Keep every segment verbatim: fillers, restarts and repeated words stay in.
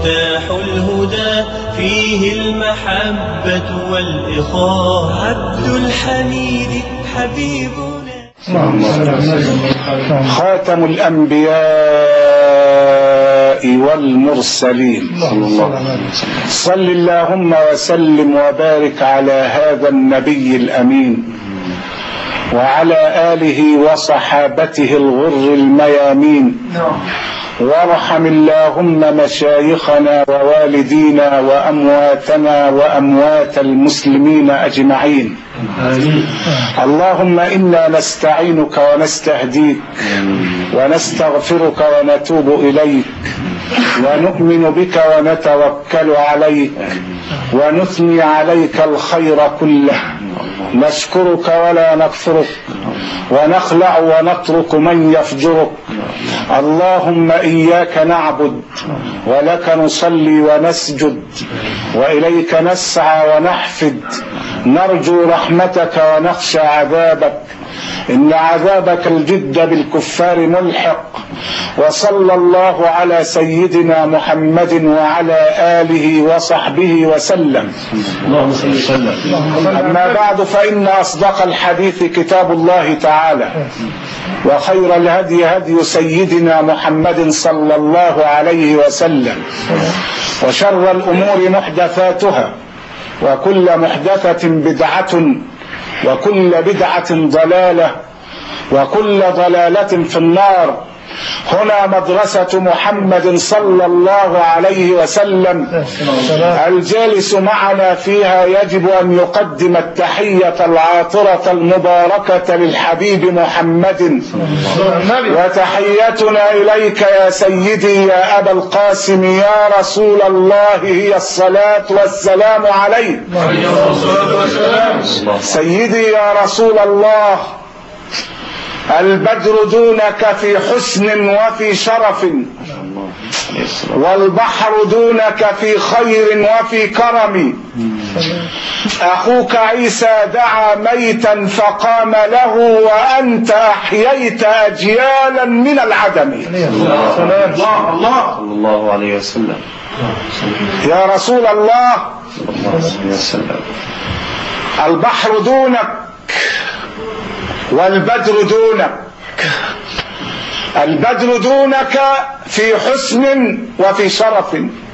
مفتاح الهدى فيه المحبة والإخاء عبد الحميد حبيبنا خاتم الأنبياء والمرسلين صل اللهم وسلم وبارك على هذا النبي الأمين وعلى آله وصحابته الغر الميامين، وارحم اللهم مشايخنا ووالدينا وأمواتنا وأموات المسلمين أجمعين. اللهم إنا نستعينك ونستهديك ونستغفرك ونتوب إليك ونؤمن بك ونتوكل عليك ونثني عليك الخير كله، نشكرك ولا نكفرك ونخلع ونترك من يفجرك. اللهم إياك نعبد ولك نصلي ونسجد وإليك نسعى ونحفد، نرجو رحمتك ونخشى عذابك، إن عذابك الجد بالكفار ملحق. وصلى الله على سيدنا محمد وعلى آله وصحبه وسلم. أما بعد، فإن أصدق الحديث كتاب الله تعالى، وخير الهدي هدي سيدنا محمد صلى الله عليه وسلم، وشر الأمور محدثاتها، وكل محدثة بدعة، وكل بدعة ضلالة، وكل ضلالة في النار. هنا مدرسة محمد صلى الله عليه وسلم، الجالس معنا فيها يجب أن يقدم التحية العاطرة المباركة للحبيب محمد، وتحيتنا إليك يا سيدي يا أبا القاسم يا رسول الله هي الصلاة والسلام عليك. سيدي يا رسول الله، البدر دونك في حسن وفي شرف، والبحر دونك في خير وفي كرم. أخوك عيسى دعا ميتا فقام له، وأنت أحييت أجيالا من العدم. الله الله صلى الله عليه وسلم. يا رسول الله، البحر دونك والبدر دونك، البدر دونك في حسن وفي شرف،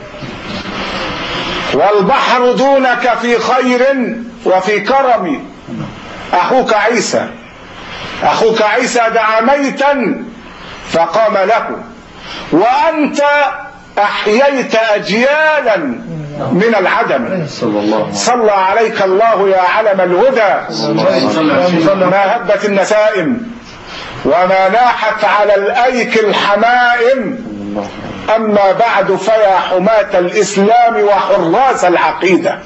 والبحر دونك في خير وفي كرم. أخوك عيسى أخوك عيسى دعا ميتا فقام له، وأنت أحييت أجيالا من العدم. صلى عليك الله يا علم الهدى، ما هبت النسائم وما ناحت على الأيك الحمائم. أما بعد، فيا حماة الإسلام وحراس العقيدة،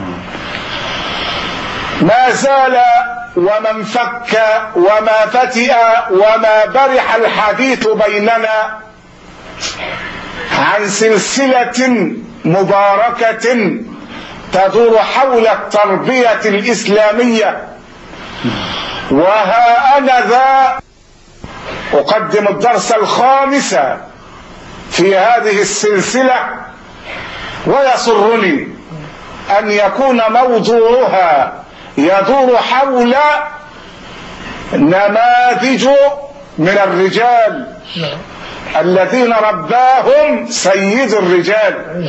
ما زال وما انفك وما فتئ وما برح الحديث بيننا عن سلسلة مباركة تدور حول التربية الإسلامية. وها أنا ذا أقدم الدرس الخامس في هذه السلسلة، ويسرني أن يكون موضوعها يدور حول نماذج من الرجال الذين رباهم سيد الرجال.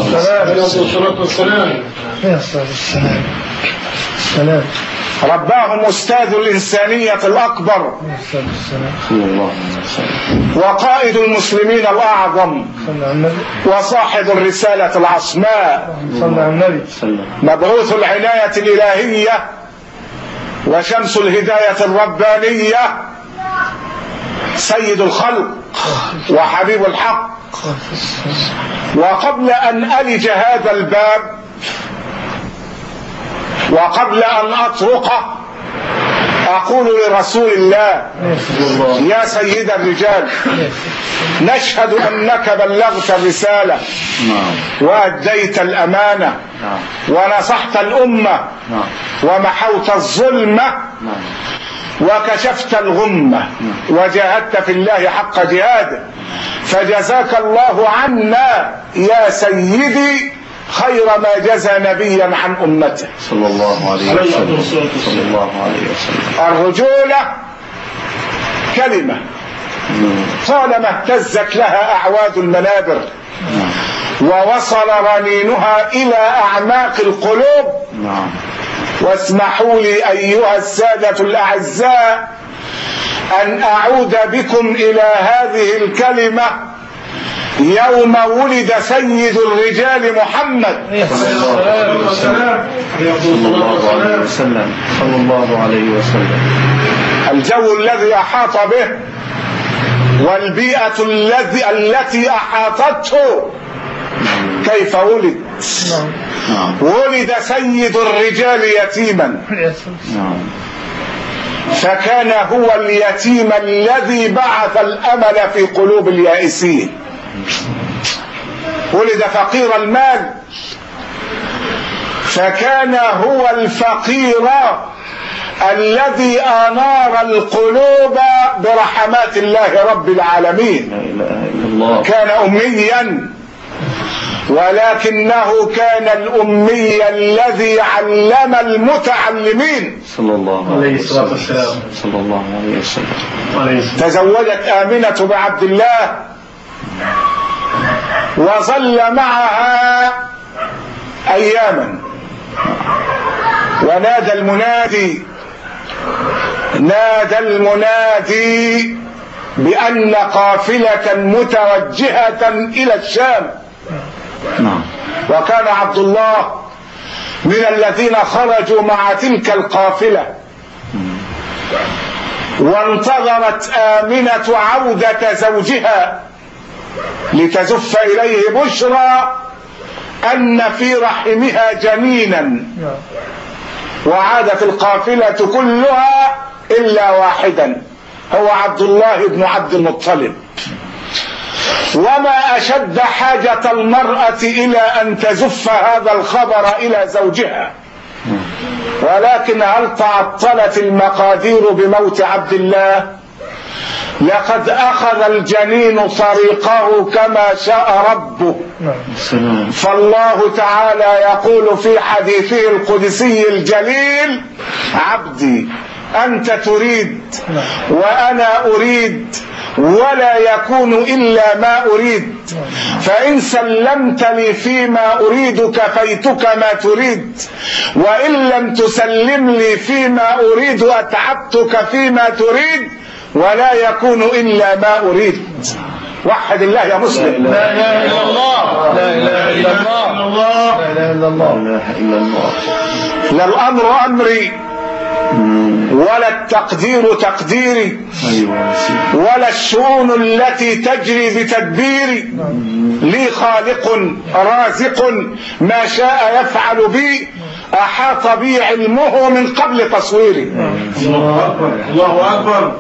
رباهم أستاذ الإنسانية الأكبر وقائد المسلمين الأعظم وصاحب الرسالة العصماء، مبعوث العناية الإلهية وشمس الهداية الربانية، سيد الخلق وحبيب الحق. وقبل أن ألج هذا الباب، وقبل أن أطرقه، أقول لرسول الله: يا سيد الرجال، نشهد أنك بلغت الرسالة وأديت الأمانة ونصحت الأمة ومحوت الظلم، وكشفت الغمة وجاهدت في الله حق جهاده، فجزاك الله عنا يا سيدي خير ما جزى نبيا عن أمته صلى الله عليه وسلم. صلى الله عليه وسلم. الرجولة كلمة طالما اهتزت لها أعواد المنابر ووصل رنينها إلى أعماق القلوب. واسمحوا لي أيها السادة الأعزاء أن أعود بكم إلى هذه الكلمة يوم ولد سيد الرجال محمد صلى الله عليه وسلم. صلى الله عليه وسلم. الجو الذي أحاط به والبيئة الذي التي أحاطته. كيف ولد؟ ولد سيد الرجال يتيما، فكان هو اليتيم الذي بعث الأمل في قلوب اليائسين. ولد فقير المال، فكان هو الفقير الذي أنار القلوب برحمات الله رب العالمين. كان أميا، ولكنه كان الأمي الذي علم المتعلمين. صلى الله عليه وسلم. صلى الله عليه وسلم. تزوجت آمنة بعبد الله وظل معها أياما، ونادى المنادي نادى المنادي بأن قافلة متوجهة إلى الشام. وكان عبد الله من الذين خرجوا مع تلك القافلة، وانتظرت آمنة عودة زوجها لتزف إليه بشرى أن في رحمها جنينا، وعادت القافلة كلها إلا واحدا هو عبد الله بن عبد المطلب. وما أشد حاجة المرأة إلى أن تزف هذا الخبر إلى زوجها، ولكن هل تعطلت المقادير بموت عبد الله؟ لقد أخذ الجنين طريقه كما شاء ربه. فالله تعالى يقول في حديثه القدسي الجليل: عبدي أنت تريد وأنا أريد ولا يكون إلا ما أريد، فإن سلمت لي فيما أريد كفيتك ما تريد، وإن لم تسلم لي فيما أريد أتعبتك فيما تريد، ولا يكون إلا ما أريد. وحد الله يا مسلم. لا إله إلا الله. لا إله إلا الله. لا إله إلا الله. لا إله إلا الله. لا الأمر أمري ولا التقدير تقديري ولا الشؤون التي تجري بتدبيري. لي خالق رازق ما شاء يفعل بي، أحاط بي علمه من قبل تصويري. الله أكبر. الله أكبر.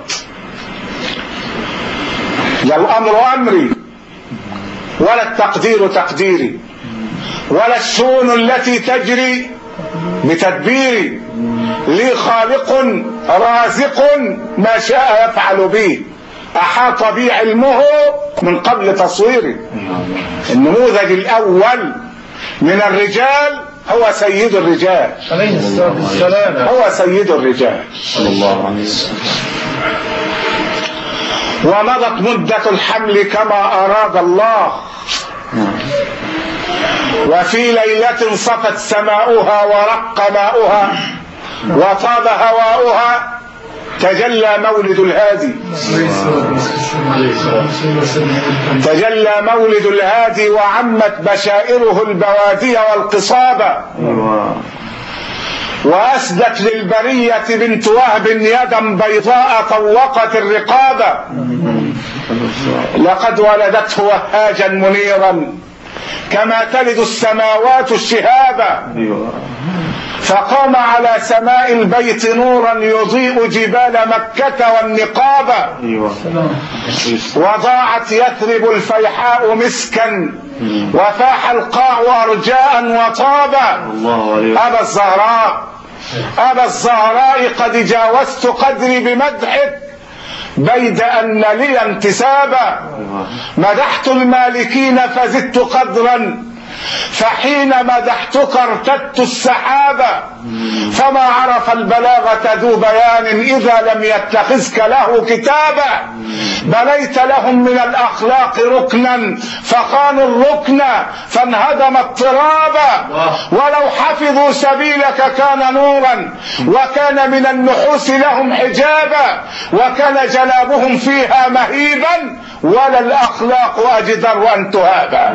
لا الأمر أمري ولا التقدير تقديري ولا الشؤون التي تجري بتدبيري. لي خالق رازق ما شاء يفعل بي، أحاط بي علمه من قبل تصويري. النموذج الأول من الرجال هو سيد الرجال عليه الصلاة والسلام. هو سيد الرجال صلى الله عليه وسلم. ومضت مدة الحمل كما أراد الله، وفي ليلة صفت سماؤها ورق ماؤها وطاب هواؤها تجلى مولد الهادي. تجلى مولد الهادي وعمت بشائره البوادي والقصابة، وأسدت للبرية بنت وهب يدا بيضاء طوقت الرقابة. لقد ولدته وهاجا منيرا كما تلد السماوات الشهابا، فقام على سماء البيت نورا يضيء جبال مكة والنقابة. وضاعت يثرب الفيحاء مسكا وفاح القاع أرجاء وطابا. أبا الزهراء أبا الزهراء قد جاوزت قدري بمدحك بيد أن لي انتسابا، مدحت المالكين فزدت قدرا، فحين مدحتك ارتدت السحابة، فما عرف البلاغة ذو بيان إذا لم يتخذك له كتابا، بنيت لهم من الأخلاق ركنا فخانوا الركن فانهدم اضطرابا، ولو حفظوا سبيلك كان نورا وكان من النحوس لهم حجابا، وكان جنابهم فيها مهيبا ولا الأخلاق أجدر أن تهابا.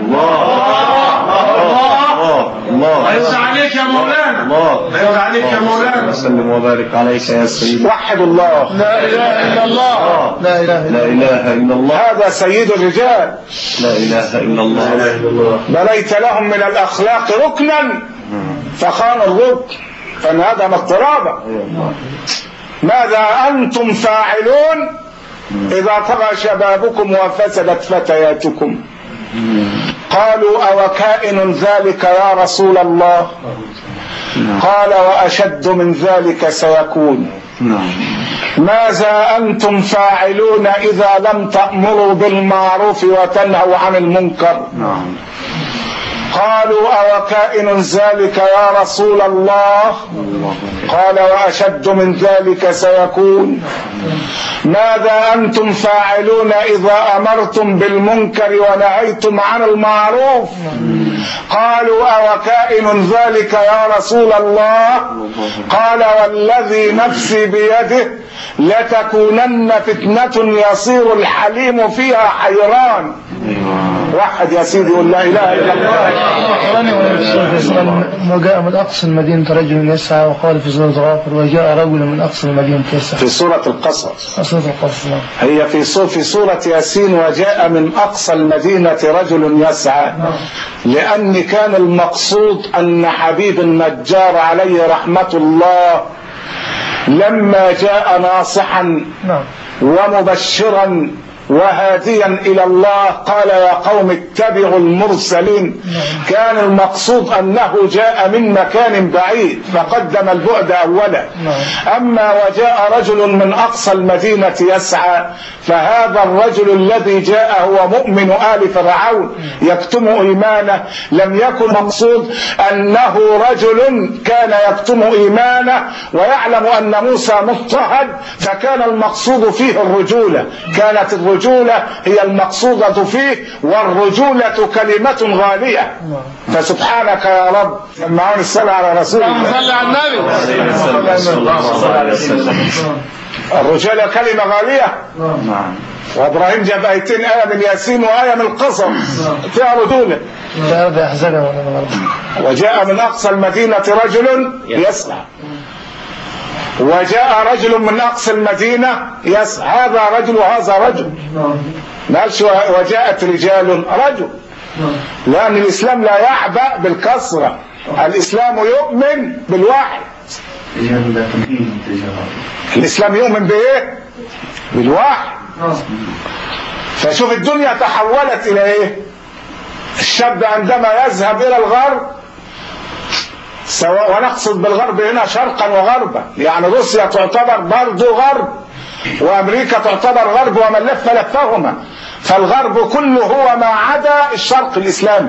الله الله يرضى عليك يا مولانا، الله يرضى عليك يا مولانا. وسلم وبارك عليك يا سيدي. وحد الله، لا اله الا الله، لا اله لا اله الا الله، هذا سيد الرجال. لا اله الا الله. بنيت لهم من الأخلاق ركنا فخان الركن فانهدم اضطرابا. ماذا أنتم فاعلون إذا طغى شبابكم وفسدت فتياتكم؟ قالوا أو كائن ذلك يا رسول الله؟ قال وأشد من ذلك سيكون. ماذا أنتم فاعلون إذا لم تأمروا بالمعروف وتنهوا عن المنكر؟ قالوا أو كائن ذلك يا رسول الله؟ قال وأشد من ذلك سيكون. ماذا أنتم فاعلون إذا أمرتم بالمنكر ونهيتم عن المعروف؟ قالوا أو كائن ذلك يا رسول الله؟ قال والذي نفسي بيده لتكونن فتنة يصير الحليم فيها حيران. واحد يا سيدي يقول لا اله الا الله. وجاء من اقصى المدينه رجل يسعى وقال في سوره غافر وجاء رجل من اقصى المدينه يسعى في سوره القصص. سوره القصص هي في سوره في سوره ياسين وجاء من اقصى المدينه رجل يسعى، لان كان المقصود ان حبيب النجار عليه رحمه الله لما جاء ناصحا ومبشرا وهاديا إلى الله قال يا قوم اتبعوا المرسلين، كان المقصود أنه جاء من مكان بعيد فقدم البعد أولا. أما وجاء رجل من أقصى المدينة يسعى فهذا الرجل الذي جاء هو مؤمن آل فرعون يكتم إيمانه، لم يكن مقصود أنه رجل كان يكتم إيمانه ويعلم أن موسى مضطهد فكان المقصود فيه الرجولة، كانت الرجولة الرجولة هي المقصودة فيه، والرجولة كلمة غالية. فسبحانك يا رب. سمعون الصلاة على رسول الله. صلى على النبي. الرجولة كلمة غالية. وابراهيم جاب آيتين، آية من ياسين وآية من القصص فيها رجولة. وجاء من أقصى المدينة رجل يسعى، وجاء رجل من أقصى المدينة يسعى، هذا رجل وهذا رجل، مالش وجاءت رجال رجل، لأن الإسلام لا يعبأ بالكسرة، الإسلام يؤمن بالواحد. الإسلام يؤمن بإيه؟ بالواحد. فشوف الدنيا تحولت إلى إيه؟ الشاب عندما يذهب إلى الغرب، سواء ونقصد بالغرب هنا شرقا وغربا، يعني روسيا تعتبر برضو غرب وامريكا تعتبر غرب ومن لف لفهما، فالغرب كله هو ما عدا الشرق الاسلامي.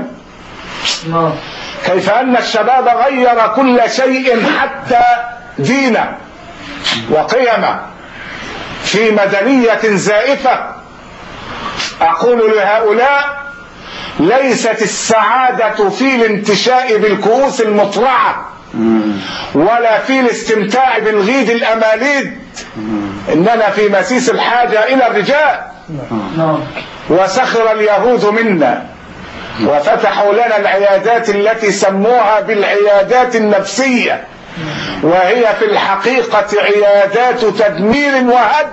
كيف ان الشباب غير كل شيء حتى دينه وقيمه في مدنية زائفة. اقول لهؤلاء ليست السعادة في الانتشاء بالكؤوس المطرعة ولا في الاستمتاع بالغيد الأماليد، إننا في مسيس الحاجة إلى الرجال. وسخر اليهود منا وفتحوا لنا العيادات التي سموها بالعيادات النفسية، وهي في الحقيقة عيادات تدمير وهد.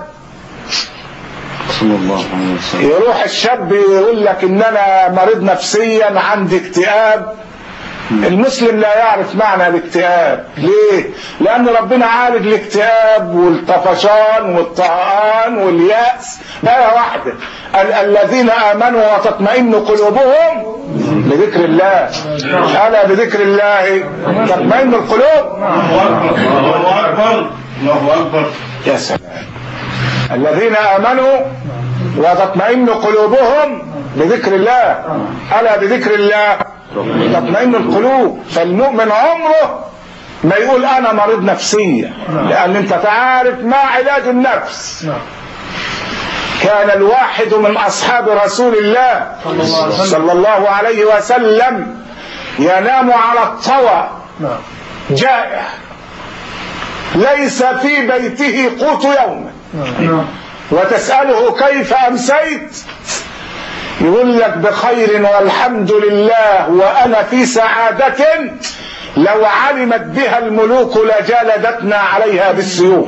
يروح الشاب يقول لك ان انا مريض نفسيا عندي اكتئاب، المسلم لا يعرف معنى الاكتئاب. ليه؟ لأن ربنا عالج الاكتئاب والطفشان والطهقان واليأس آية واحدة: الذين آمنوا وتطمئن قلوبهم بذكر الله، ألا بذكر الله تطمئن القلوب. الله أكبر الله أكبر. يا سلام. الذين آمنوا وتطمئن قلوبهم بذكر الله، ألا بذكر الله تطمئن القلوب. فالمؤمن عمره ما يقول أنا مريض نفسيا، لأن أنت تعرف ما علاج النفس. كان الواحد من أصحاب رسول الله صلى الله عليه وسلم ينام على الطوى جائع، ليس في بيته قوت يوم، وتسأله كيف أمسيت يقول لك بخير والحمد لله وأنا في سعادة لو علمت بها الملوك لجالدتنا عليها بالسيوف.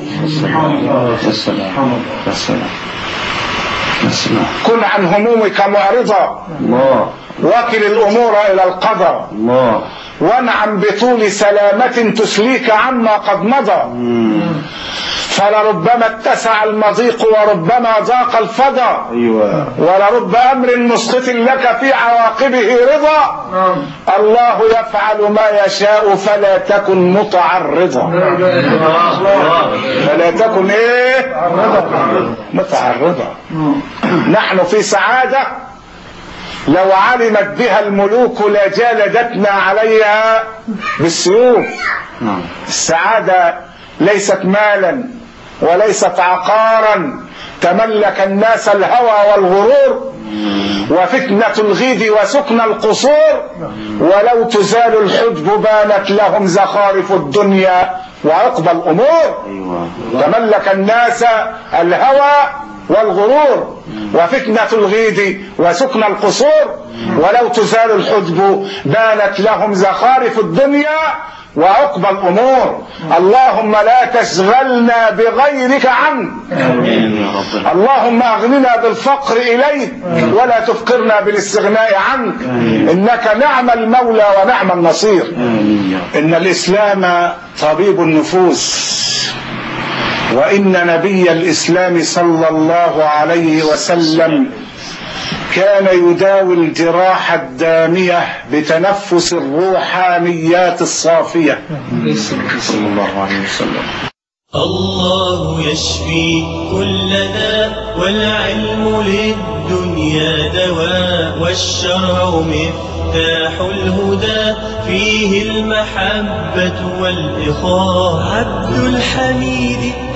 كن عن همومك معرضا، وكل الأمور إلى القدر، وانعم بطول سلامة تسليك عما قد مضى. فلربما اتسع المضيق وربما ضاق الفضا، ولرب أمر مسقط لك في عواقبه رضا. الله يفعل ما يشاء فلا تكن متعرضا. فلا تكن ايه متعرضا. نحن في سعادة لو علمت بها الملوك لجالدتنا عليها بالسيوف. السعادة ليست مالا وليست عقارا تملك الناس الهوى والغرور، وفتنة الغيد وسكن القصور، ولو تزال الحجب بانت لهم زخارف الدنيا وعقب الأمور. تملك الناس الهوى والغرور وفتنة الغيد وسكن القصور، ولو تزال الحجب بانت لهم زخارف الدنيا وعقب الأمور. اللهم لا تشغلنا بغيرك عنك، اللهم أغننا بالفقر إليك ولا تفقرنا بالاستغناء عنك، إنك نعم المولى ونعم النصير. إن الإسلام طبيب النفوس، وإن نبي الإسلام صلى الله عليه وسلم كان يداوي الجراح الدامية بتنفس الروحانيات الصافية صلى الله عليه وسلم. الله يشفي كل داء، والعلم للدنيا دواء، والشرع مفتاح الهدى، فيه المحبة والإخاء. عبد الحميد